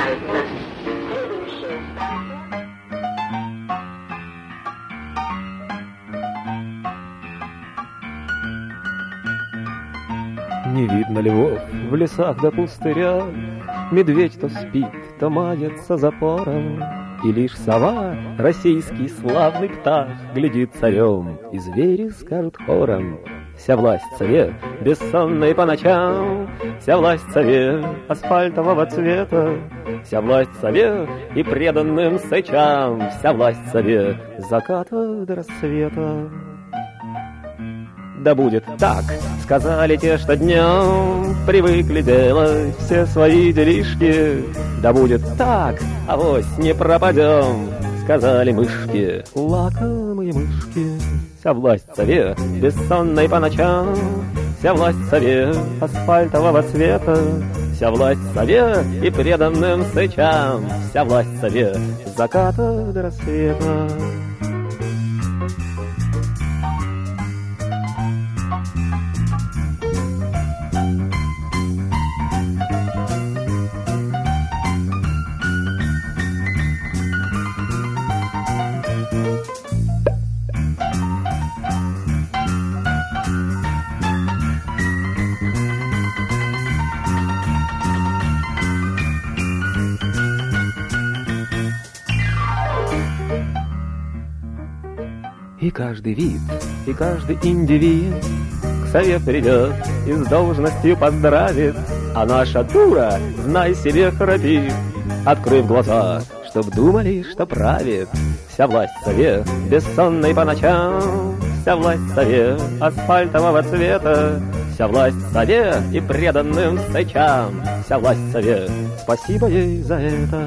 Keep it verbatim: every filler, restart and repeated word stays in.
открывается. Следующая станция. Не видно львов в лесах до пустыря, медведь то спит, то мается запором, и лишь сова, российский славный птах, глядит царем, и звери скажут хором. Вся власть сове, бессонной по ночам, вся власть сове асфальтового цвета, вся власть сове и преданным сычам, вся власть сове с заката до рассвета. Да будет так, сказали те, что днем привыкли делать все свои делишки. Да будет так, авось не пропадем, сказали мышки, лакомые мышки. Вся власть сове, бессонной по ночам, вся власть сове асфальтового цвета, вся власть сове и преданным сычам, вся власть сове с заката до рассвета. И каждый вид, и каждый индивид к сове придет и с должностью поздравит, а наша дура, знай себе, храпит, открыв глаза, чтоб думали, что правит. Вся власть сове, бессонной по ночам, вся власть сове асфальтового цвета, вся власть сове и преданным сычам, вся власть сове, спасибо ей за это.